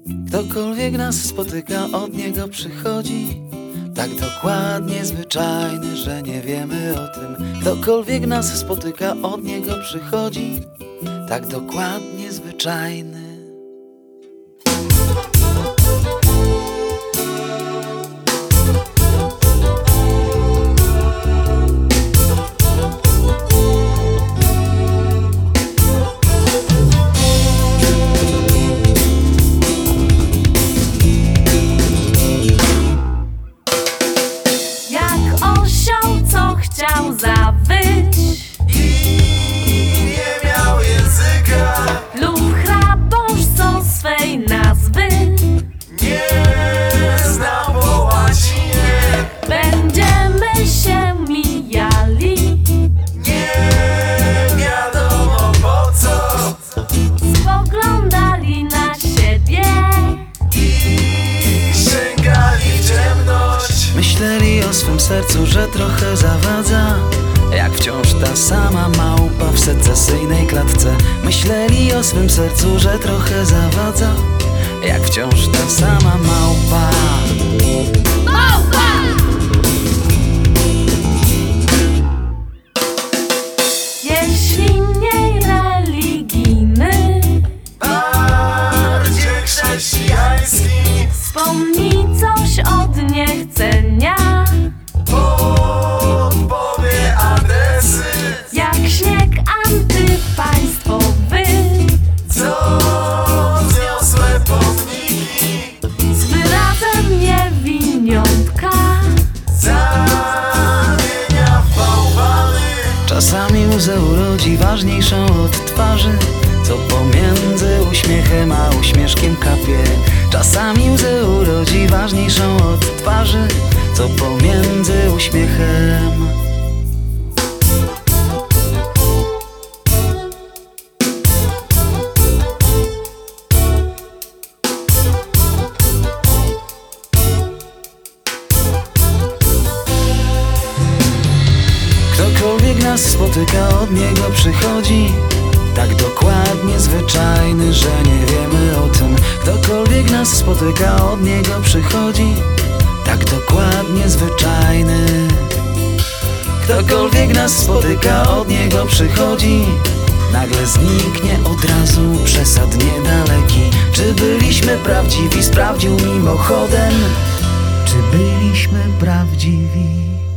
Ktokolwiek nas spotyka, od niego przychodzi. Tak dokładnie zwyczajny, że nie wiemy o tym. Ktokolwiek nas spotyka, od niego przychodzi. Tak dokładnie zwyczajny. Chciał zawyć i nie miał języka, lub hrabążcą swej nazwy nie znał po łacinie. Będziemy się mijali, Nie wiadomo po co, spoglądali na siebie i sięgali w ciemność. Myśleli o swym sercu, że trochę zawadza, jak wciąż ta sama małpa w secesyjnej klatce. Myśleli o swym sercu, że trochę zawadza, jak wciąż ta sama małpa. Małpa! Jeśli mniej religijny, Bardziej chrześcijański, wspomnij coś od niechcenia. podpowie adresy, Jak śnieg antypaństwowy, co wzniosłe pomniki, z wyrazem niewiniątka zamienia w bałwany. Czasami łzę urodzi ważniejszą od twarzy, co pomiędzy uśmiechem a uśmieszkiem kapie. Czasami łzę urodzi ważniejszą od twarzy, co pomiędzy uśmiechem. Ktokolwiek nas spotyka, od niego przychodzi. Tak dokładnie zwyczajny, że nie wiemy o tym. Ktokolwiek nas spotyka, od niego przychodzi. Tak dokładnie zwyczajny. Ktokolwiek nas spotyka, od niego przychodzi. Nagle zniknie od razu, przesadnie daleki. Czy byliśmy prawdziwi? Sprawdził mimochodem. Czy byliśmy prawdziwi?